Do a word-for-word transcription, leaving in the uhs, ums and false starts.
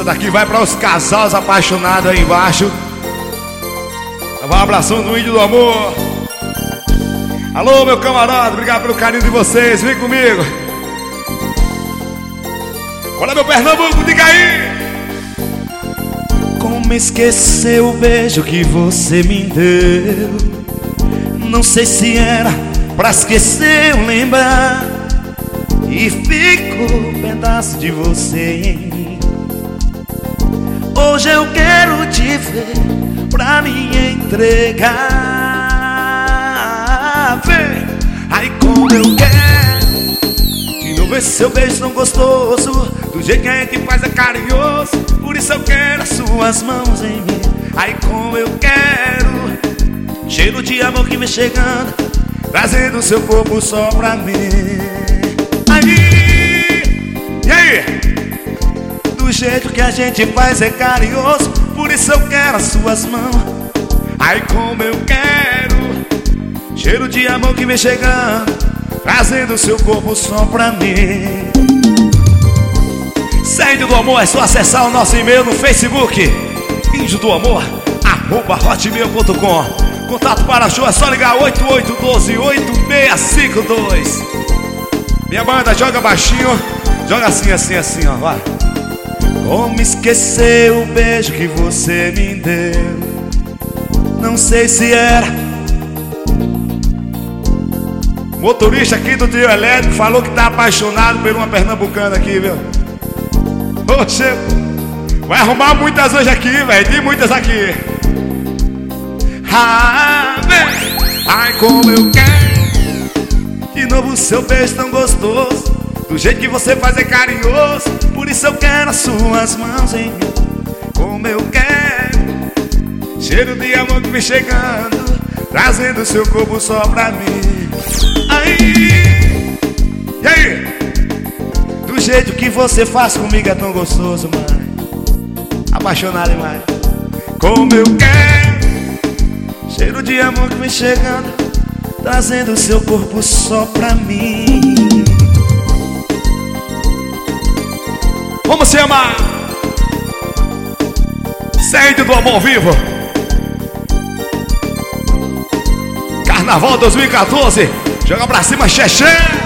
Essa daqui vai para os casais apaixonados aí embaixo. Um abração no Índio do Amor. Alô, meu camarada, obrigado pelo carinho de vocês. Vem comigo. Olha, meu Pernambuco, diga aí. Como esquecer o beijo que você me deu? Não sei se era pra esquecer ou lembrar. E ficou um pedaço de você em mim. Hoje eu quero te ver pra me entregar. Vem, aí como eu quero de novo esse seu beijo tão gostoso. Do jeito que a gente faz é carinhoso. Por isso eu quero as suas mãos em mim. Aí como eu quero cheiro de amor que vem chegando, trazendo seu corpo só pra mim. Aí, e aí? Do jeito que a gente faz é carinhoso. Por isso eu quero as suas mãos. Ai como eu quero cheiro de amor que vem chegando, trazendo seu corpo só pra mim. Índio do Amor, é só acessar o nosso e-mail no Facebook, índio do amor arroba hotmail ponto com. Contato para show é só ligar oito oito um dois oito seis cinco dois. Minha banda joga baixinho, joga assim, assim, assim, ó, vai. Como esquecer o beijo que você me deu? Não sei se era. Motorista aqui do trio elétrico falou que tá apaixonado por uma pernambucana aqui, viu? Oxe, vai arrumar muitas hoje aqui, velho. Tem muitas aqui. Ah, vem. Ai, como eu quero de novo seu beijo tão gostoso. Do jeito que você faz é carinhoso. Por isso eu quero as suas mãos em mim. Como eu quero cheiro de amor que vem chegando, trazendo seu corpo só pra mim. Aí, e aí? Do jeito que você faz comigo é tão gostoso, mãe. Apaixonado demais. Como eu quero cheiro de amor que vem chegando, trazendo seu corpo só pra mim. Vamos se amar. Índio do Amor Vivo. Carnaval dois mil e quatorze. Joga pra cima, Xexé.